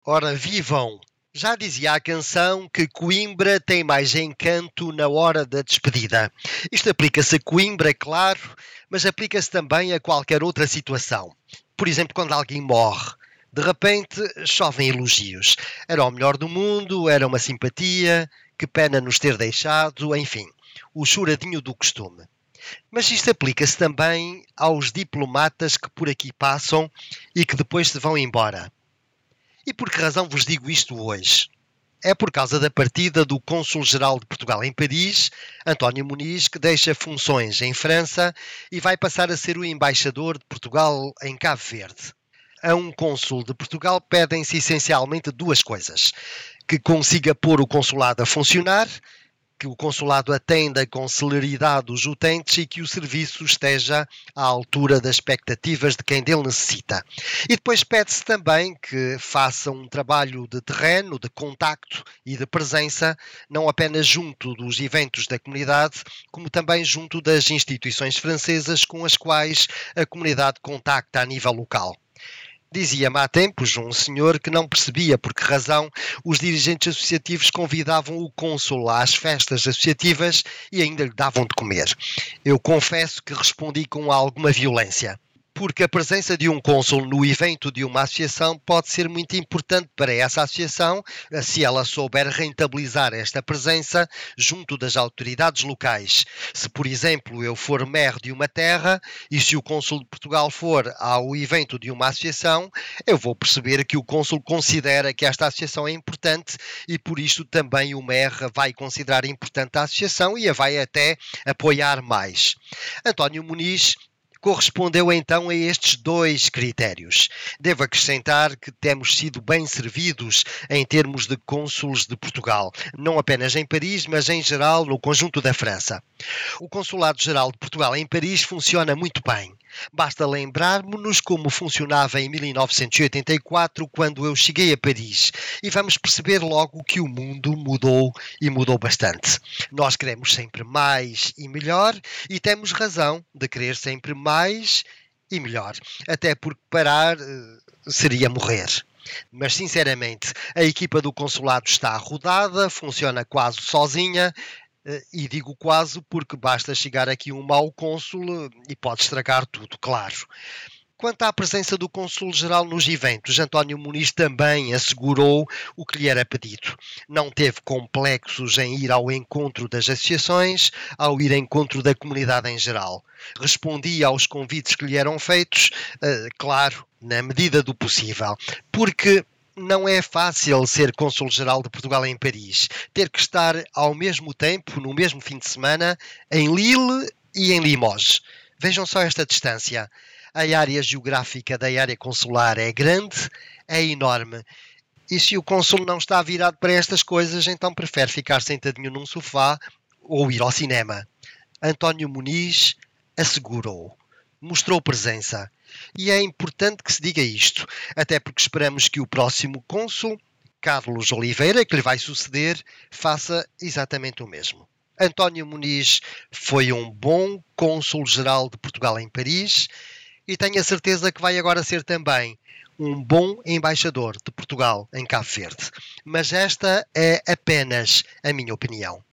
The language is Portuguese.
Ora, vivam! Já dizia a canção que Coimbra tem mais encanto na hora da despedida. Isto aplica-se a Coimbra, é claro, mas aplica-se também a qualquer outra situação. Por exemplo, quando alguém morre. De repente, chovem elogios. Era o melhor do mundo, era uma simpatia, que pena nos ter deixado, enfim, o choradinho do costume. Mas isto aplica-se também aos diplomatas que por aqui passam e que depois se vão embora. E por que razão vos digo isto hoje? É por causa da partida do Cônsul-Geral de Portugal em Paris, António Muniz, que deixa funções em França e vai passar a ser o embaixador de Portugal em Cabo Verde. A um cônsul de Portugal pedem-se essencialmente duas coisas: que consiga pôr o consulado a funcionar, que o consulado atenda com celeridade os utentes e que o serviço esteja à altura das expectativas de quem dele necessita. E depois pede-se também que faça um trabalho de terreno, de contacto e de presença, não apenas junto dos eventos da comunidade, como também junto das instituições francesas com as quais a comunidade contacta a nível local. Dizia-me há tempos um senhor que não percebia por que razão os dirigentes associativos convidavam o cônsul às festas associativas e ainda lhe davam de comer. Eu confesso que respondi com alguma violência. Porque a presença de um cônsul no evento de uma associação pode ser muito importante para essa associação, se ela souber rentabilizar esta presença junto das autoridades locais. Se, por exemplo, eu for maire de uma terra e se o cônsul de Portugal for ao evento de uma associação, eu vou perceber que o cônsul considera que esta associação é importante e por isso também o maire vai considerar importante a associação e a vai até apoiar mais. António Muniz correspondeu então a estes dois critérios. Devo acrescentar que temos sido bem servidos em termos de cônsules de Portugal, não apenas em Paris, mas em geral no conjunto da França. O Consulado-Geral de Portugal em Paris funciona muito bem. Basta lembrarmos-nos como funcionava em 1984, quando eu cheguei a Paris, e vamos perceber logo que o mundo mudou e mudou bastante. Nós queremos sempre mais e melhor, e temos razão de querer sempre mais e melhor, até porque parar seria morrer. Mas, sinceramente, a equipa do consulado está rodada, funciona quase sozinha, e digo quase porque basta chegar aqui um mau cônsul e pode estragar tudo, claro. Quanto à presença do Cônsul-Geral nos eventos, António Muniz também assegurou o que lhe era pedido. Não teve complexos em ir ao encontro das associações, ao ir ao encontro da comunidade em geral. Respondia aos convites que lhe eram feitos, claro, na medida do possível, porque não é fácil ser Cônsul-Geral de Portugal em Paris. Ter que estar ao mesmo tempo, no mesmo fim de semana, em Lille e em Limoges. Vejam só esta distância. A área geográfica da área consular é grande, é enorme. E se o cônsul não está virado para estas coisas, então prefere ficar sentadinho num sofá ou ir ao cinema. António Muniz assegurou. Mostrou presença. E é importante que se diga isto, até porque esperamos que o próximo cônsul, Carlos Oliveira, que lhe vai suceder, faça exatamente o mesmo. António Muniz foi um bom cônsul-geral de Portugal em Paris e tenho a certeza que vai agora ser também um bom embaixador de Portugal em Cabo Verde. Mas esta é apenas a minha opinião.